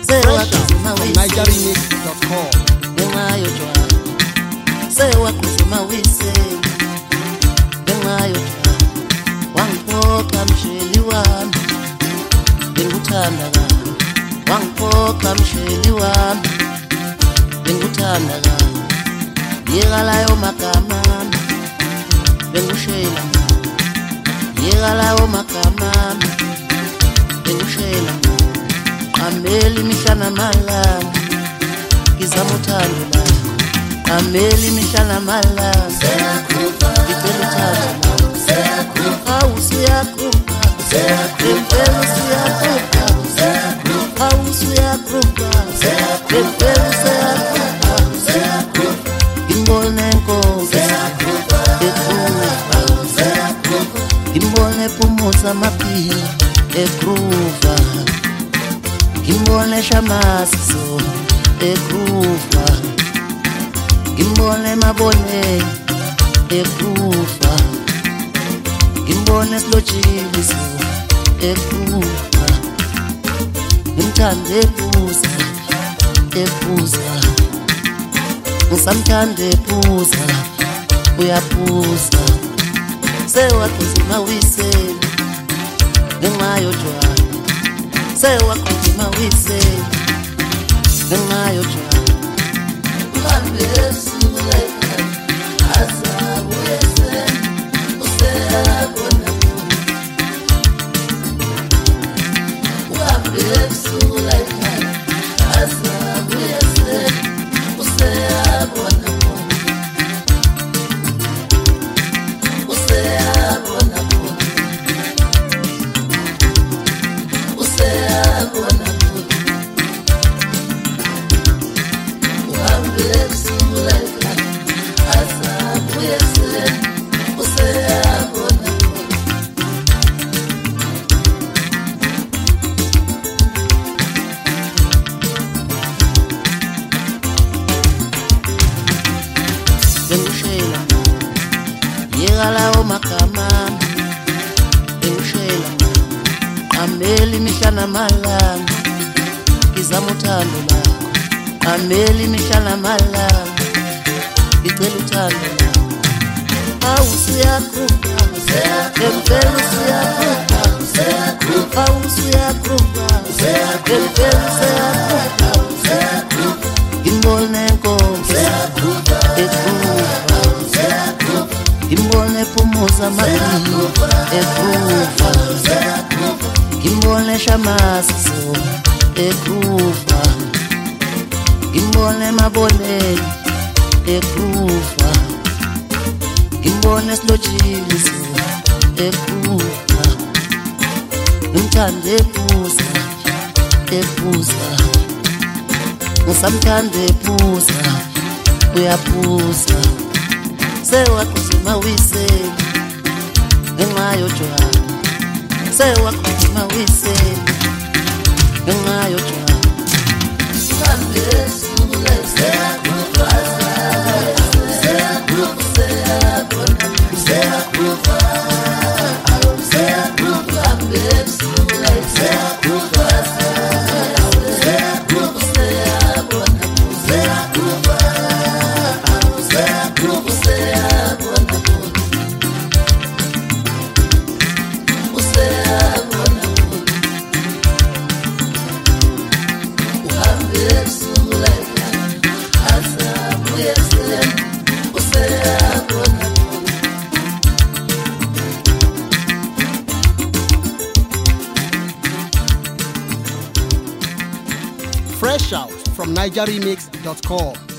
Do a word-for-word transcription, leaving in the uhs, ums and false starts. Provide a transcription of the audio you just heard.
Fresh out from niger remix dot com. Bengayo jwa sewa kusema wise Bengayo jwa wangiphoqa msheli wami Benguthanda ka wangiphoqa msheli wami Benguthanda ka yeka layo magama Bengushela yeka layo magama Bengushela Ameli mishana malanga Kizamuthando la Ameli mishana malanga Seyakhupha Ngicela Seyakhupha Usuyakhupha Seyakhupha Usuyakhupha Seyakhupha Usuyakhupha Seyakhupha Seyakhupha Ngimbone Nkosi Seyakhupha Ekhupha Seyakhupha Ngimbone Phumuza Maphili Ekhupha Ngimbone Shamasiso Ekhupha Ngimbone Mabone Ekhupha Ngimbone Silojiliso Ekhupha Ngimthande Phuza Ephuza Ngisamthande Phuza Uyaphuza Sewakhuzima wisela Ngengayo jwala Sewakhuzima wisela Ngengayo jwala Uhambe ebusuku like azabu yesela Useyabona Uhambe ebusuku like azabu yesela Useyabona Useyabona Useyabona Bengushela yeka lawo magama Bengushela Ameli mishana malanga Kizamuthando la Ameli mishana malanga Ngicela uthando la Awusuyakhupha Seyakhupha Usuyakhupha Seyakhupha Usuyakhupha Seyakhupha Seyakhupha Ngimbone Nkosi Seyakhupha Ekhupha Seyakhupha Ngimbone Phumuza Maphili Ekhupha Seyakhupha Ngimbone Shamasiso Ekhupha Ngimbone Mabone Ekhupha Ngimbone Silojiliso Ekhupha Ngimthande Phuza Ephuza Ngisamthande Phuza Uyaphuza Sewakhuzima wisela Ngengayo jwala Sewakhuzima wisela Ngengayo jwala Uhambe ebusuku like Seyakhupha Seyakhupha Seyakhupha Seyakhupha Seyakhupha Uhambe ebusuku like Seyakhupha Seyakhupha Seyabona Seyakhupha Seyakhupha Seyabona Useyabona Uhambe ebusuku like azabu yesela Useyabona Fresh out from niger remix dot com.